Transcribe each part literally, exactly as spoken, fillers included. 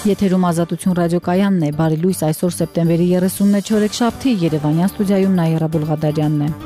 Եթերում Ազատություն ռադիոկայանն է, բարի լույս, այսօր սեպտեմբերի երեսունն է, չորեքշաբթի, Երևանյան ստուդիայում Նաիրա Բուլղադարյանն է։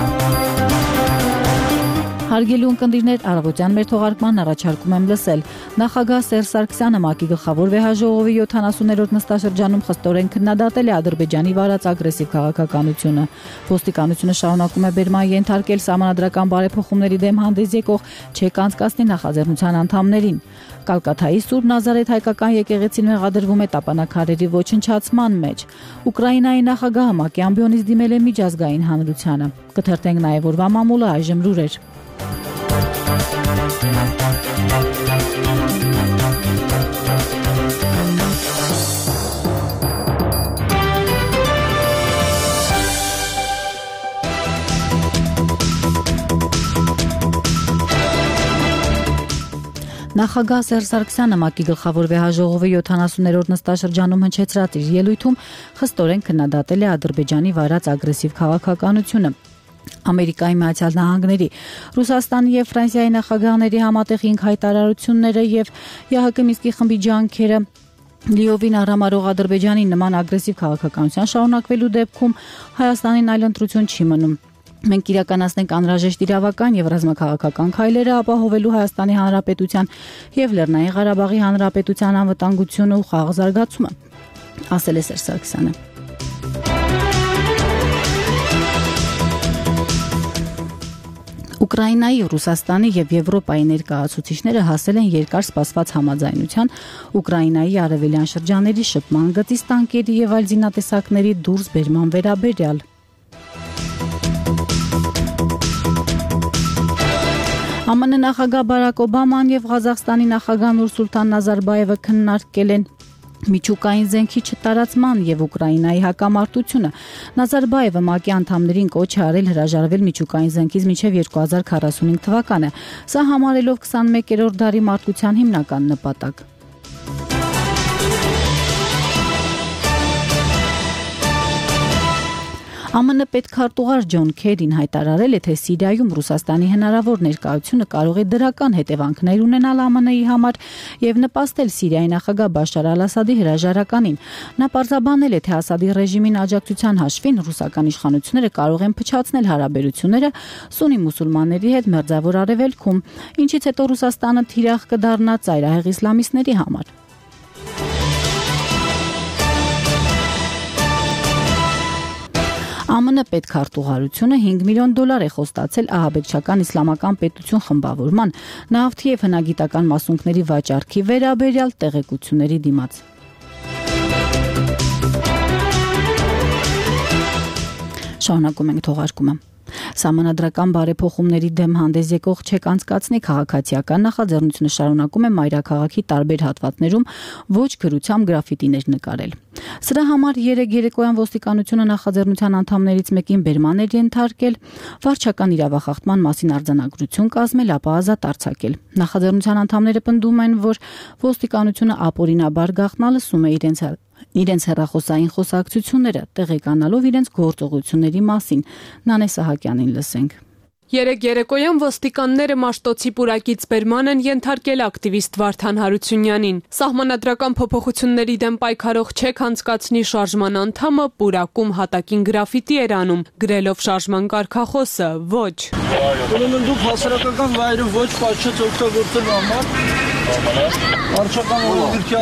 Հարգելի ունկնդիրներ, առավոտյան մեր թողարկման առաջարկում եմ լսել. Նախագահ Սերժ Սարգսյանը ՄԱԿ-ի գլխավոր վեհաժողովի յոթանասուներորդ նստաշրջանում խստորեն քննադատել է Ադրբեջանի վարած ագրեսիվ քաղաքականությունը։ Ոստիկանությունը շարունակում է բերման ենթարկել սահմանադրական բարեփոխումների դեմ հանդես եկող չեք անցկացնի նախաձեռնության անդամներին։ Կալկաթայի Սուրբ Նազարեթ հայկական եկեղեցին մեղադրվում է տապանաքարերի ոչնչացման մեջ։ Ուկրաինայի նախագահը ՄԱԿ-ի ամբիոնից դիմել է միջազգային հանրությանը։ Կթերթենք նաև օրվա մամուլը, այժմ լուրեր։ Նախագահ Սերժ Սարգսյանը ՄԱԿ-ի գլխավոր վեհաժողովի յոթանասուներորդ նստաշրջանում հնչեցրած իր ելույթում խստորեն քննադատել է Ադրբեջանի վարած ագրեսիվ քաղաքականությունը։ Ամերիկայի Միացյալ Նահանգների, Ռուսաստանի եւ Ֆրանսիայի նախագահների համատեղ հայտարարությունները եւ ԵԱՀԿ Մինսկի խմբի ջանքերը լիովին արհամարհող Ադրբեջանի նման ագրեսիվ քաղաքականության շարունակվելու դեպքում Հայաստանին այլ ընտրություն չի մնում։ Մենք իրականացնենք անհրաժեշտ իրավական եւ ռազմաքաղաքական քայլերը ապահովելու Հայաստանի Հանրապետության եւ Լեռնային Ղարաբաղի Հանրապետության անվտանգությունը ու խաղաղ զարգացումը, ասել է Սերժ Սարգսյանը։ Ուկրաինայի, Ռուսաստանի եւ Եվրոպայի ներկայացուցիչները հասել են երկար սպասված համաձայնության Ուկրաինայի արևելյան շրջանների շփման գծից տանկերի եւ այլ զինատեսակների դուրս բերման վերաբերյալ։ ԱՄՆ նախագահ Բարակ Օբաման եւ Ղազախստանի նախագահ Նուրսուլտան Նազարբայևը քննարկել են միջուկային զենքի չտարածման եւ Ուկրաինայի հակամարտությունը։ Նազարբայևը ՄԱԿ-ի անդամներին կոչ է արել հրաժարվել միջուկային զենքից մինչեւ երկու հազար քառասունհինգ թվականը, սա համարելով քսանմեկերորդ դարի մարտության հիմնական նպատակ։ ԱՄՆ պետքարտուղար Ջոն Քերին հայտարարել է, թե Սիրիայում Ռուսաստանի հնարավոր ներկայությունը կարող է դրական հետևանքներ ունենալ ԱՄՆ-ի համար եւ նպաստել Սիրիայի նախագահ Բաշար Ալ-Ասադի հրաժարականին։ Նա պարզաբանել է, թե Ասադի ռեժիմին աջակցության հաշվին ռուսական իշխանությունները կարող են փչացնել հարաբերությունները սուննի մուսուլմանների հետ Մերձավոր Արևելքում, ինչից հետո Ռուսաստանը թիրախ կդառնա ծայրահեղ իսլամիստների համար։ ԱՄՆ պետքարտուղարությունը հինգ միլիոն դոլար է խոստացել ահաբեկչական իսլամական պետություն խմբավորման, նավթի եւ հնագիտական մասունքների վաճառքի վերաբերյալ տեղեկությունների դիմաց։ Շարունակում ենք թողարկումը։ Սահմանադրական բարեփոխումների դեմ հանդես եկող չեք անցկացնի քաղաքացիական նախաձեռնությունը շարունակում է մայրաքաղաքի տարբեր հատվածներում ոչ գրությամբ գրաֆիտիներ նկարել։ Սրա համար երեկ երեկոյան ոստիկանությունը նախաձեռնության անդամներից մեկին բերման էր ենթարկել, վարչական իրավախախտման մասին արձանագրություն կազմել, ապա ազատ արձակել։ Նախաձեռնության անդամները պնդում են, որ ոստիկանությունը ապօրինաբար գաղտնալսում է իրենց իրենց հեռախոսային խոսակցությունները, տեղեկանալով իրենց գործողությունների մասին։ Նանե Սահակյանին լսենք։ Երեկ երեկոյան ոստիկանները Մաշտոցի պուրակից բերման են ենթարկել ակտիվիստ Վարդան Հարությունյանին։ Սահմանադրական փոփոխությունների դեմ պայքարող չեք անցկացնի շարժման անդամը պուրակում հատակին գրաֆիտի էր անում, գրելով շարժման կարգախոսը՝ ոչ։ Ուրեմն դուք հասարակական վայրը ոչ պատշաճ օգտագործել համար վարչական օրենքի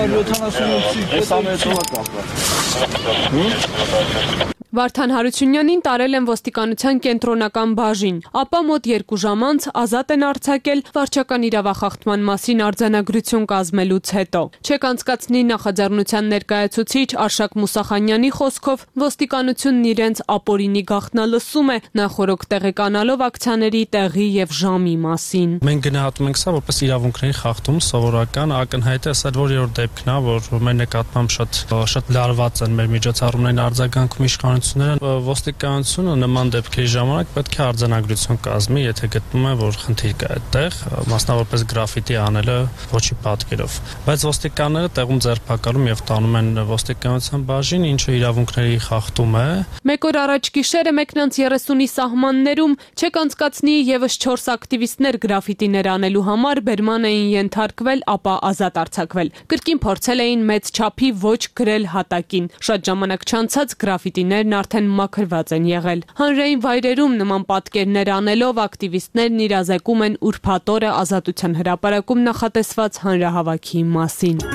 յոթանասունութ Վարդան Հարությունյանին տարել են ոստիկանության կենտրոնական բաժին, ապա մոտ երկու ժամ անց ազատ են արձակել վարչական իրավախախտման մասին արձանագրություն կազմելուց հետո։ Չեք անցկացնի նախաձեռնության ներկայացուցիչ Արշակ Մուսախանյանի խոսքով ոստիկանությունն իրենց ապօրինի գաղտնալսում է, նախորոք տեղեկանալով ակցիաների տեղի եւ ժամի մասին։ Մենք գնահատում ենք սա որպես իրավունքների խախտում, սովորական ակնհայտ է, սա որ երրորդ դեպքն է, որ մեր նկատմամբ շատ շատ լարված են մեր միջոցառումներին արձագանքում իշխանության իշխանությունները ոստիկանությունը նման դեպքերի ժամանակ պետք է արձանագրություն կազմի, եթե գտնում է, որ խնդիր կա այդտեղ, մասնավորապես գրաֆիտի անելը ոչի պատկերով։ Բայց ոստիկանները տեղում ձերբակալում եւ տանում են ոստիկանության բաժին, ինչը իրավունքների խախտում է։ Մեկ օր առաջ գիշերը մեկնանց երեսունի սահմաններում չեք անցկացնի եւս չորս ակտիվիստներ գրաֆիտիներ անելու համար բերման էին ենթարկվել, ապա ազատ արձակվել։ Կրկին փորձել էին մեծ չափի ոչ գրել հատակին։ Շատ ժամանակ չանցած գրաֆիտիներն արդեն մաքրված են եղել։ Հանրային վայրերում նման պատկերներ անելով ակտիվիստներն իրազեկում են ուրբաթ օրը Ազատության հրապարակում նախատեսված հանրահավաքի մասին։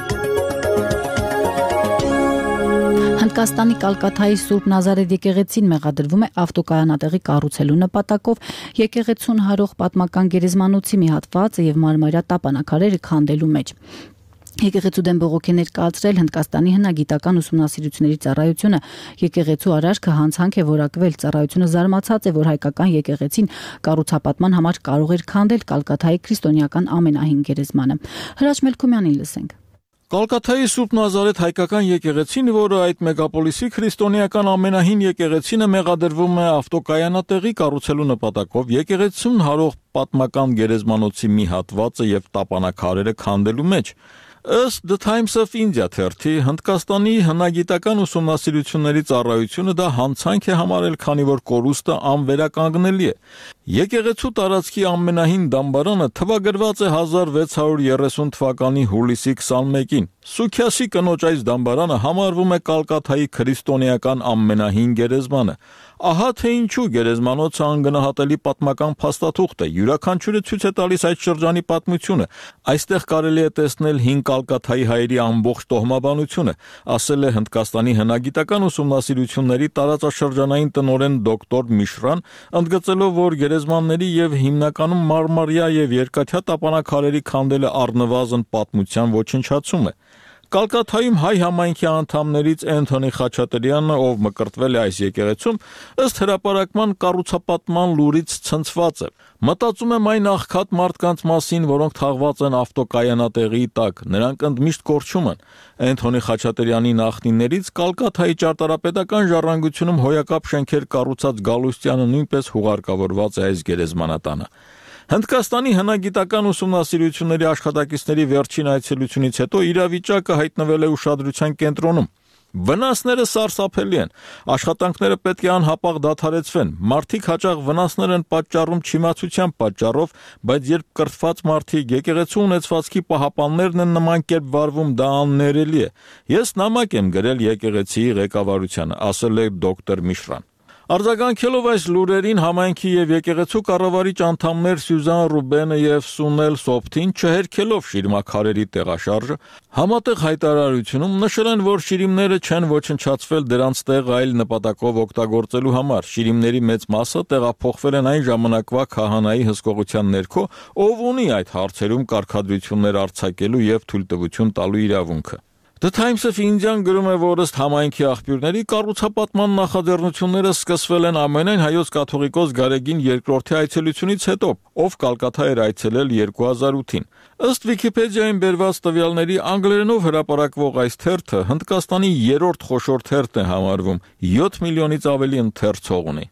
Հնդկաստանի Կալկաթայի Սուրբ Նազարեթ եկեղեցին մեղադրվում է ավտոկայանատեղի կառուցելու նպատակով եկեղեցուն հարող պատմական գերեզմանոցի մի հատվածը եւ մարմարյա տապանակարերը քանդելու մեջ։ Եկեղեցու դեմ բողոք է ներկայացրել Հնդկաստանի հնագիտական ուսումնասիրությունների ծառայությունը։ Եկեղեցու արարքը հանցանք է որակվել։ Ծառայությունը զարմացած է, որ հայկական եկեղեցին կառուցապատման համար կարող էր քանդել Կալկաթայի քրիստոնեական ամենահին գերեզմանը։ Հրաչ Մելքումյանին լսենք։ Կալկաթայի Սուրբ Նազարեթ հայկական եկեղեցին, որը այդ մեգապոլիսի քրիստոնեական ամենահին եկեղեցին է, մեղադրվում է ավտոկայանատեղի կառուցելու նպատակով եկեղեցուն հարող պատմական գերեզմանոցի մի հատվածը եւ տապանակարերը քանդելու մեջ։ Ըստ The Times of India թերթի, Հնդկաստանի հնագիտական ուսումնասիրությունների ծառայությունը դա հանցանք է համարել, քանի որ կորուստը անվերականգնելի է։ Եկեղեցու տարածքի ամենահին դամբարանը թվագրված է հազար վեց հարյուր երեսուն թվականի հուլիսի քսանմեկին։ Սուքյասի կնոջ այս դամբարանը համարվում է Կալկաթայի քրիստոնեական ամենահին գերեզմանը։ Ահա թե ինչու գերեզմանոցը անգնահատելի պատմական փաստաթուղթ է։ Յուրաքանչյուրը ցույց է տալիս այդ շրջանի պատմությունը։ Այստեղ կարելի է տեսնել հին Կալկաթայի հայերի ամբողջ տոհմաբանությունը, ասել է Հնդկաստանի հնագիտական ուսումնասիրությունների տարածաշրջանային տնօրեն դոկտոր Միշրան, ընդգծելով, որ գերեզմանների եւ հիմնականում մարմարյա եւ երկաթյա տապանակարերի քանդելը առնվազն պատմության ոչնչացում է։ Կալկաթայում հայ համայնքի անդամներից Էնթոնի Խաչատրյանը, ով մկրտվել է այս եկեղեցում, ըստ հրապարակման կառուցապատման լուրից ցնցված է։ Մտածում եմ այն աղքատ մարդկանց մասին, որոնք թաղված են ավտոկայանատեղի տակ, նրանք ընդմիշտ կորչում են։ Էնթոնի Խաչատրյանի նախնիներից Կալկաթայի ճարտարապետական ժառանգությունում հոյակապ շենքեր կառուցած Գալուստյանը նույնպես հուղարկավորված է այս գերեզմանատանը։ Հնդկաստանի հնագիտական ուսումնասիրությունների աշխատակիցների վերջին այցելությունից հետո իրավիճակը հայտնվել է ուշադրության կենտրոնում։ Վնասները սարսափելի են։ Աշխատանքները պետք է անհապաղ դադարեցվեն։ Մարդիկ հաճախ վնասներ են պատճառում չիմացության պատճառով, բայց երբ կրթված մարդիկ եկեղեցու ունեցվածքի պահապաններն են նման կերպ վարվում, դա աններելի է։ Ես նամակ եմ գրել եկեղեցիի ղեկավարությանը, ասել է դոկտոր Միշրան։ Արձագանքելով այս լուրերին համայնքի եւ եկեղեցու կառավարիչ անդամներ Սյուզան Ռուբենը եւ Սունել Սոփթին չհերքելով շիրմաքարերի տեղաշարժը համատեղ հայտարարությունում նշել են, որ շիրիմները չեն ոչնչացվել դրանց տեղ այլ նպատակով օգտագործելու համար։ Շիրիմների մեծ մասը տեղափոխվել են այն ժամանակվա քահանայի հսկողության ներքո, ով ունի այդ հարցերում կարգադրություններ արձակելու եւ թույլտվություն տալու իրավունքը։ The Times of India-ն գրում է, որ ըստ համայնքի աղբյուրների կառուցապատման նախաձեռնությունները սկսվել են ամենայն հայոց կաթողիկոս Գարեգին երկրորդի այցելությունից հետո, ով Կալկաթա էր այցելել երկու հազար ութին։ Ըստ Վիկիպեդիայում բերված տվյալների անգլերենով հրապարակվող այս թերթը Հնդկաստանի երրորդ խոշոր թերթն է համարվում, յոթ միլիոնից ավելի ընթերցող ունի։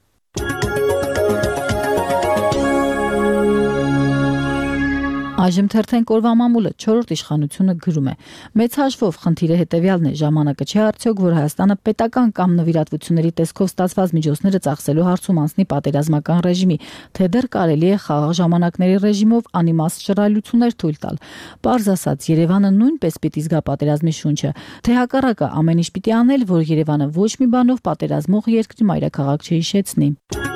Այժմ թերթենք օրվա մամուլը չորրորդ իշխանությունը գրում է. Մեծ հաշվով խնդիրը հետևյալն է, ժամանակը չէ արդյոք, որ Հայաստանը պետական կամ նվիրատվությունների տեսքով ստացված միջոցները ծախսելու հարցում անցնի պատերազմական ռեժիմի, թե դեռ կարելի է խաղաղ ժամանակների ռեժիմով անիմաստ շռայլություններ թույլ տալ։ Պարզ ասած, Երևանը նույնպես պիտի զգա պատերազմի շունչը, թե հակառակը ամեն ինչ պիտի անել, որ Երևանը ոչ մի բանով պատերազմող երկրի մայրաքաղաք չհիշեցնի։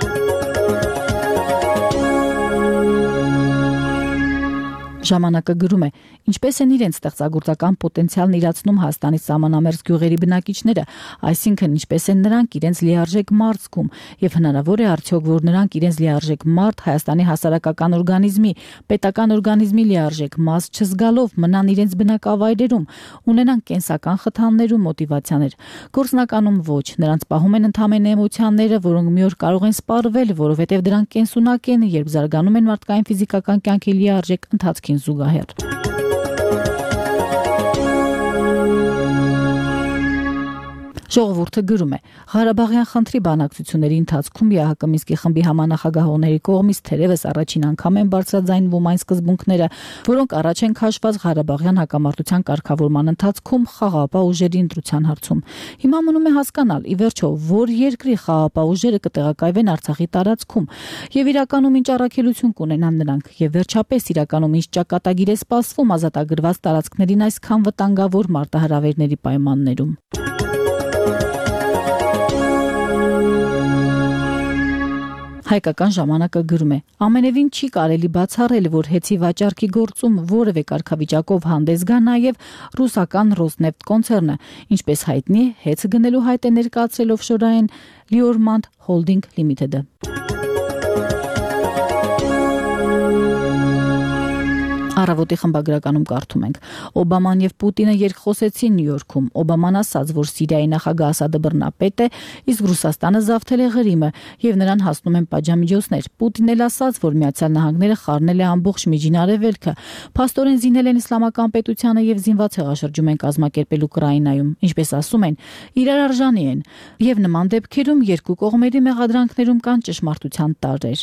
Ժամանակը գրում է. ինչպես են իրենց ստեղծագործական պոտենցիալն իրացնում Հայաստանի սահմանամերձ գյուղերի բնակիչները, այսինքն ինչպես են նրանք իրենց լիարժեք մարդ զգում, եւ հնարավոր է արդյոք, որ նրանք իրենց լիարժեք մարդ Հայաստանի հասարակական օրգանիզմի, պետական օրգանիզմի լիարժեք մաս չզգալով մնան իրենց բնակավայրերում, ունենան կենսական խթաններ ու մոտիվացիաներ։ Գործնականում ոչ, նրանց պահում են ընդհանրեն էմոցիաները, որոնք մի օր կարող են սպառվել, որովհետեւ դրանք կենսունակ են, երբ զարգանում են մարդկային ֆիզիկական կյանքի լիարժեք ընթացքին զուգահեռ։ Ժողովուրդը գրում է. Ղարաբաղյան խնդրի բանակցությունների ընթացքում ԵԱՀԿ Մինսկի խմբի համանախագահողների կողմից թերևս առաջին անգամ են բարձրաձայնվում այն սկզբունքները, որոնք առաջ են քաշված Ղարաբաղյան հակամարտության կարգավորման ընթացքում խաղաղապահ ուժերի ընտրության հարցում։ Հիմա մնում է հասկանալ, ի վերջո, որ երկրի խաղաղապահ ուժերը կտեղակայվեն Արցախի տարածքում եւ իրականում ինչ առաքելություն կունենան նրանք եւ վերջապես իրականում ինչ ճակատագիր է սպասվում ազատագրված տարածքներին այսքան վտանգավոր մարտահրավերների պայմաններում։ Հայկական ժամանակը գրում է. ամենևին չի կարելի բացառել, որ հեծի վաճառքի գործում որևէ կարգավիճակով հանդես գա նաև ռուսական Ռոսնեֆտ կոնցեռնը, ինչպես հայտնի է, հեծը գնելու հայտ է ներկայացրել օֆշորային Լիորմանդ Հոլդինգ Լիմիթեդը։ Առավոտի խմբագրականում կարդում ենք. Օբաման եւ Պուտինը երկխոսեցին Նյու Յորքում։ Օբաման ասաց, որ Սիրիայի նախագահ Ասադը բռնապետ է, իսկ Ռուսաստանը զավթել է Ղրիմը եւ նրան հասնում են պատժամիջոցներ։ Պուտինն էլ ասաց, որ Միացյալ Նահանգները խառնել է ամբողջ Միջին Արևելքը, փաստորեն զինել են իսլամական պետությանը եւ զինված հեղաշրջում են կազմակերպել Ուկրաինայում, ինչպես ասում են, իրար արժանի են։ Եվ նման դեպքերում երկու կողմերի մեղադրանքներում կան ճշմարտության տարրեր։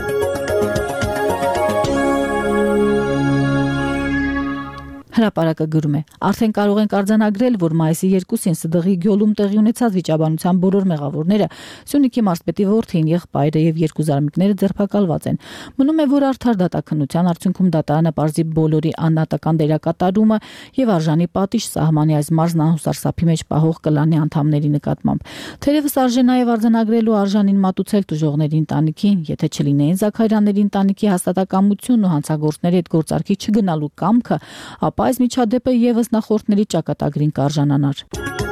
Հրապարակը գրում է. Արդեն կարող ենք արձանագրել, որ մայիսի երկուսին ՍԴՂ-ի Գյոլում տեղի ունեցած վիճաբանության բոլոր մեղավորները Սյունիքի մարզպետի որդին, եղբայրը եւ երկու զարմիկները ձերբակալված են։ Մնում է, որ արդար դատաքննության արդյունքում դատարանը պարզի բոլորի աննատական դերակատարումը եւ արժանի պատիժ սահմանի այս մարզն անհուսար սափի մեջ պահող կլանի անդամների նկատմամբ։ Թերևս արժե նաեւ արձանագրելու արժանին մատուցել տուժողների ընտանիքին, եթե չլինեին Զաքարյանների ընտանիքի հաստատակամությունն ու հանցագործների հետ գործարքի չգնալու կամքը, ապա այս միջադեպը եւս նախորդների ճակատագրին կարժանանար։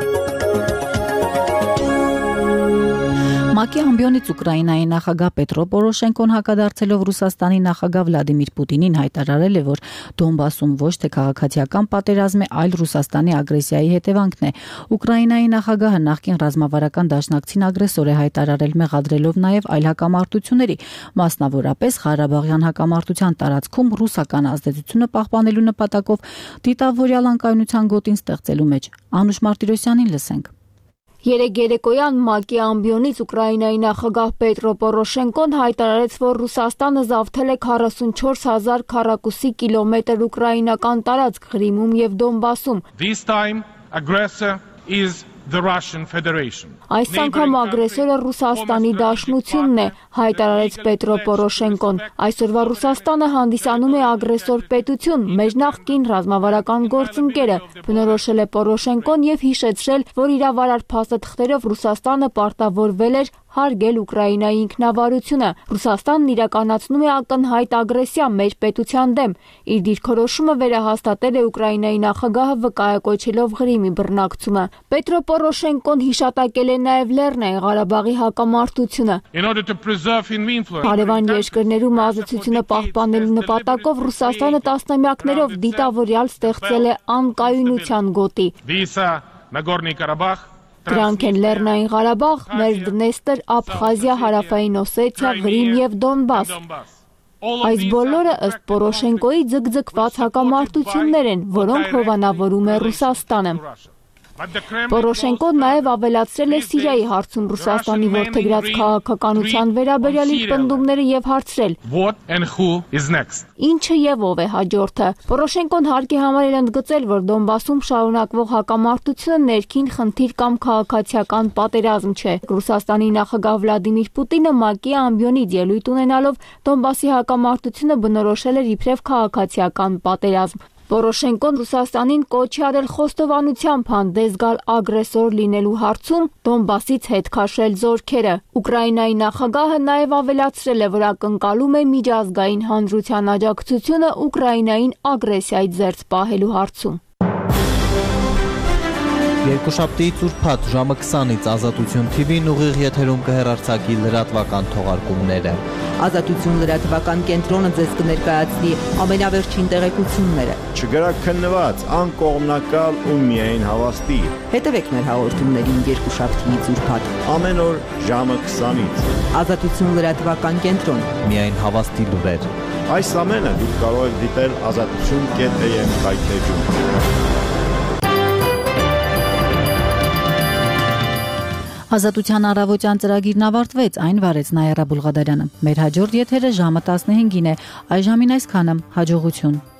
ՄԱԿ-ի ամբիոնից Ուկրաինայի նախագահ Պետրո Պորոշենկոն հակադարձելով Ռուսաստանի նախագահ Վլադիմիր Պուտինին հայտարարել է, որ Դոնբասում ոչ թե քաղաքացիական պատերազմ է, այլ Ռուսաստանի ագրեսիայի հետևանքն է։ Ուկրաինայի նախագահը նախկին ռազմավարական դաշնակցին ագրեսոր է հայտարարել, մեղադրելով նաև այլ հակամարտությունների, մասնավորապես Ղարաբաղյան հակամարտության տարածքում ռուսական ազդեցությունը պահպանելու նպատակով դիտավորյալ անկայունության գոտին ստեղծելու մեջ։ Անուշ Մարտիրոսյանին լսենք։ Երեկ երեկոյան ՄԱԿ-ի ամբիոնից Ուկրաինայի նախագահ Պետրո Պորոշենկոն հայտարարեց, որ Ռուսաստանը զավթել է քառասունչորս հազար քառակուսի կիլոմետր ուկրաինական տարածք Ղրիմում եւ Դոնբասում։ This time aggressor is the Russian Federation. Այս անգամ ագրեսորը Ռուսաստանի Դաշնությունն է, հայտարարեց Պետրո Պորոշենկոն։ Այսօրվա Ռուսաստանը հանդիսանում է ագրեսոր պետություն, մեր նախկին ռազմավարական գործընկերը, բնորոշել է Պորոշենկոն եւ հիշեցրել, որ իրավարար փաստաթղթերով Ռուսաստանը պարտավորվել էր հարգել Ուկրաինայի ինքնավարությունը։ Ռուսաստանն իրականացնում է ակնհայտ ագրեսիա մեր պետության դեմ։ Իր դիրքորոշումը վերահաստատել է Ուկրաինայի նախագահը վկայակոչելով Ղրիմի բռնակցումը։ Պետրո Պորոշենկոն հիշատակել է նաև Լեռնային Ղարաբաղի հակամարտությունը։ Հարևան երկրներում ազատությունը պահպանելու նպատակով Ռուսաստանը տասնամյակներով դիտավորյալ ստեղծել է անկայունության գոտի։ Դրանք են Լեռնային Ղարաբաղ, Մերձդնեստրը, Աբխազիա, Հարավային Օսեթիա, Ղրիմ եւ Դոնբաս։ Այս բոլորը ըստ Պորոշենկոյի ձգձգված հակամարտություններ են, որոնք հովանավորում է Ռուսաստանը։ Պորոշենկոն նաև ավելացրել է Սիրիայի հարցում Ռուսաստանի որդեգրած քաղաքականության վերաբերյալ իր պնդումները եւ հարցրել. Ինչը եւ ով է հաջորդը։ Պորոշենկոն հարկ է համարել ընդգծել, որ Դոնբասում շարունակվող հակամարտությունը ներքին խնդիր կամ քաղաքացիական պատերազմ չէ։ Ռուսաստանի նախագահ Վլադիմիր Պուտինը ՄԱԿ-ի ամբիոնից ելույթ ունենալով Դոնբասի հակամարտությունը բնորոշել էր իբրև քաղաքացիական պատերազմ։ Պորոշենկոն Ռուսաստանին կոչ է արել խոստովանությամբ հանդես գալ ագրեսոր լինելու հարցում, Դոնբասից հետ քաշել զորքերը։ Ուկրաինայի նախագահը նաև ավելացրել է, որ ակնկալում է միջազգային հանրության աջակցությունը Ուկրաինային ագրեսիայից զերծ պահելու հարցում։ Երկուշաբթի ծուրփաթ ժամը քսանից Ազատություն Թի Վին ուղիղ եթերում կհեռարձակի լրատվական թողարկումները։ Ազատություն լրատվական կենտրոնը ձեզ կներկայացնի ամենավերջին տեղեկությունները։ Չգրաքննված, անկողմնակալ ու միայն հավաստի։ Հետևեք մեր հաղորդումներին երկուշաբթի ծուրփաթ ամեն օր ժամը քսանից։ Ազատություն լրատվական կենտրոն, միայն հավաստի լուրեր։ Այս ամենը դուք կարող եք դիտել ազատություն կետ էյ էմ կայքեջում։ Ազատության առավոտյան ծրագիրն ավարտվեց, այն վարեց Նայարա Բուլղադարյանը։ Մեր հաջորդ եթերը ժամը տասնհինգին է, այժմին այսքանը, հաջողություն։